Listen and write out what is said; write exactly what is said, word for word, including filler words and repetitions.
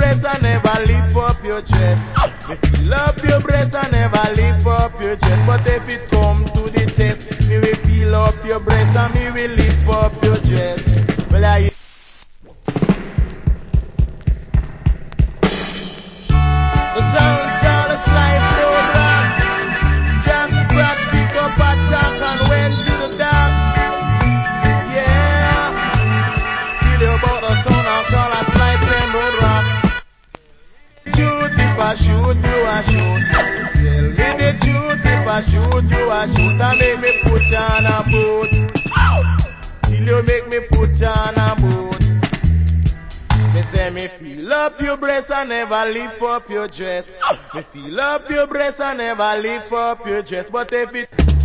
breast and never lift up your chest. Me feel up your breast and never lift up your chest. But if it come to the test, me will feel up your breast and me will lift up your chest. Well, I the sounds called a slide road rock. Jack Sprat pick up attack and went to the dark. Yeah, tell you about the sound I call a slide plane road rock. Shoot if I shoot you I shoot. Tell me the truth if I shoot you I shoot. I make me put on a boot. Till you make me put on a boot. Me say me feel up your breast and never lift up your dress. Me feel up your breast and never lift up your dress. But if it